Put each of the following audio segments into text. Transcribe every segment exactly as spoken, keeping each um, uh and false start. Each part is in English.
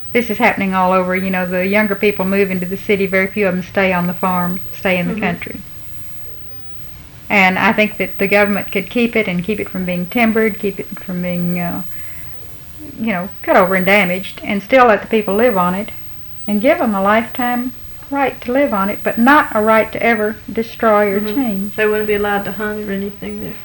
this is happening all over. You know, the younger people move into the city. Very few of them stay on the farm, stay in the Mhm. country. And I think that the government could keep it and keep it from being timbered, keep it from being, uh, you know, cut over and damaged, and still let the people live on it, and give them a lifetime right to live on it, but not a right to ever destroy or Mhm. change. They wouldn't be allowed to hunt or anything there.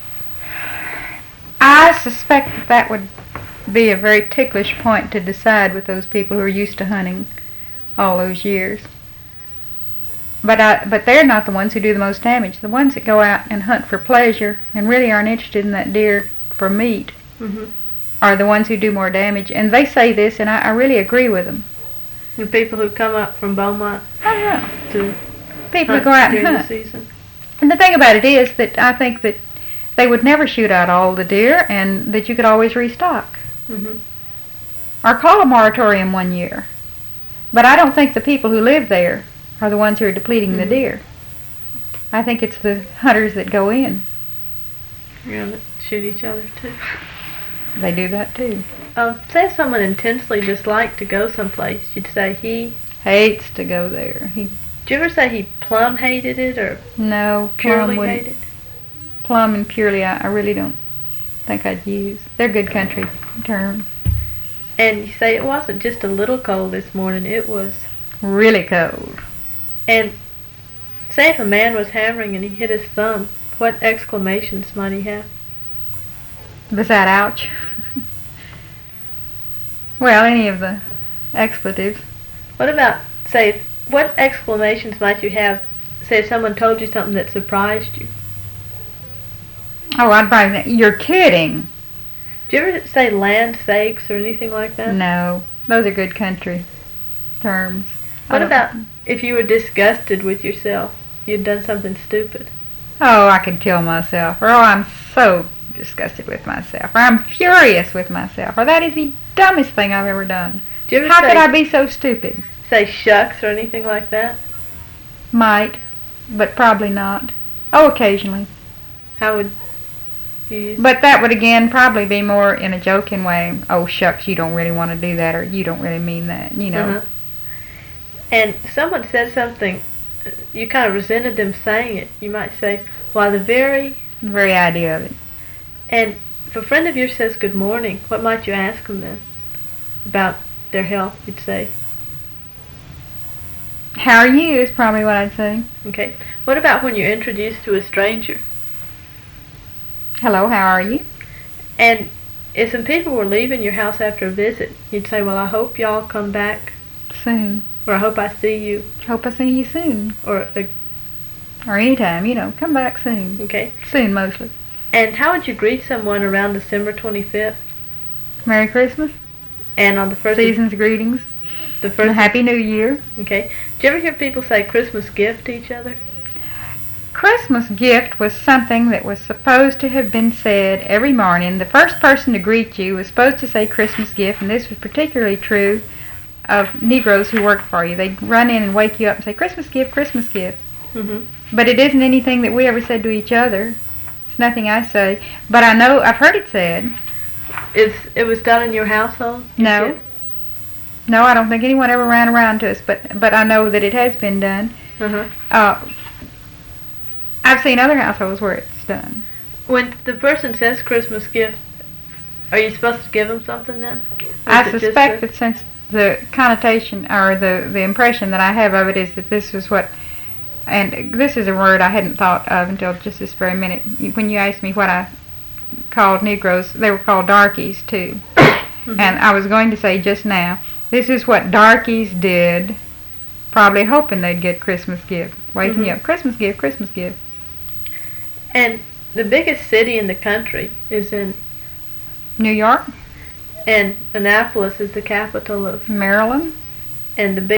I suspect that that would be a very ticklish point to decide with those people who are used to hunting all those years. But I, but they're not the ones who do the most damage. The ones that go out and hunt for pleasure and really aren't interested in that deer for meat Mhm. are the ones who do more damage. And they say this, and I, I really agree with them. The people who come up from Beaumont Oh yeah, to people who hunt go out and during the hunt. season. And the thing about it is that I think that they would never shoot out all the deer, and that you could always restock. Mhm. Or call a moratorium one year. But I don't think the people who live there are the ones who are depleting the Mhm. deer. I think it's the hunters that go in. Yeah, that shoot each other too. They do that too. Um, say if someone intensely disliked to go someplace, you'd say he. Hates to go there. He Did you ever say he plumb hated it or no purely plum wouldn't. hated? Plum and purely, I, I really don't think I'd use. They're good country terms. And you say it wasn't just a little cold this morning; it was. Really cold. And say if a man was hammering and he hit his thumb, what exclamations might he have? Besides, ouch. Well, any of the expletives. What about, say, what exclamations might you have, say if someone told you something that surprised you? Oh, I'd probably think, you're kidding. Do you ever say land sakes or anything like that? No, those are good country terms. I What don't- about if you were disgusted with yourself, you'd done something stupid? Oh, I could kill myself. Or, oh, I'm so disgusted with myself. Or, I'm furious with myself. Or, that is the dumbest thing I've ever done. Do you ever How say, could I be so stupid? say shucks or anything like that? Might, but probably not. Oh, occasionally. How would you use But that would, again, probably be more in a joking way. Oh, shucks, you don't really want to do that, or you don't really mean that, you know. Uh-huh. And someone said something, uh, you kind of resented them saying it. You might say, why the very... The very idea of it. And if a friend of yours says good morning, what might you ask them then? About their health, you'd say. How are you is probably what I'd say. Okay. What about when you're introduced to a stranger? Hello, how are you? And if some people were leaving your house after a visit, you'd say, well, I hope y'all come back, Soon. or I hope I see you, Hope I see you soon. or, uh, Or anytime, you know, come back soon. okay. Soon, mostly. And how would you greet someone around December twenty-fifth? Merry Christmas. And on the first... Season's greetings. The And first... Happy New Year. Okay. Do you ever hear people say Christmas gift to each other? Christmas gift was something that was supposed to have been said every morning. The first person to greet you was supposed to say Christmas gift, and this was particularly true of Negroes who worked for you. They'd run in and wake you up and say, Christmas gift, Christmas gift. Mm-hmm. But it isn't anything that we ever said to each other. It's nothing I say. But I know, I've heard it said. It's, it was done in your household? you No. said? No, I don't think anyone ever ran around to us, but but I know that it has been done. Uh-huh. Uh, I've seen other households where it's done. When the person says Christmas gift, are you supposed to give them something then? Or I is it just suspect a- that since the connotation or the, the impression that I have of it is that this is what, and this is a word I hadn't thought of until just this very minute. You- When you asked me what I called Negroes, they were called darkies too. Mhm. And I was going to say just now, this is what darkies did, probably hoping they'd get Christmas gift. Waking Mhm. you up, Christmas gift, Christmas gift. And the biggest city in the country is in, New York, and Annapolis is the capital of, Maryland, and the